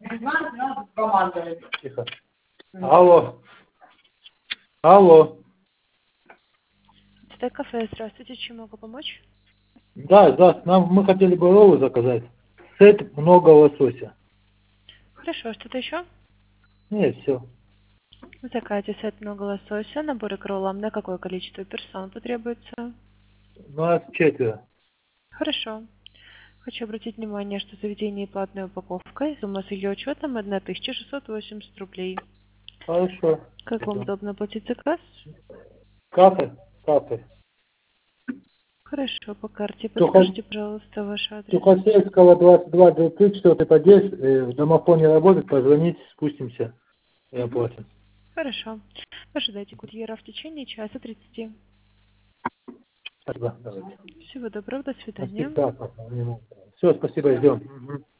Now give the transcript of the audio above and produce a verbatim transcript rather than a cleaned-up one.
Тихо. Алло. Алло. Это кафе, здравствуйте, чем могу помочь? Да, да, нам мы хотели бы роллы заказать. Сет много лосося. Хорошо, что-то еще? Нет, все. В заказе сет много лосося, наборы к роллам. На какое количество персон потребуется? Нас четверо. Хорошо. Хочу обратить внимание, что заведение платная упаковка. Сумма с ее учетом одна тысяча шестьсот восемьдесят рублей. Хорошо. Как вам удобно оплатить заказ? Кафе? Кафе. Хорошо, по карте. Тухо- Подскажите, пожалуйста, ваш адрес. Тухосельского двадцать два, двадцать четвёртый подъезд. э, В домофоне работает, позвонить, спустимся и Угу. оплатим. Хорошо. Ожидайте курьера в течение часа тридцати. Спасибо. Давайте. Всего доброго, до свидания. Все, спасибо, ждем. Мгм.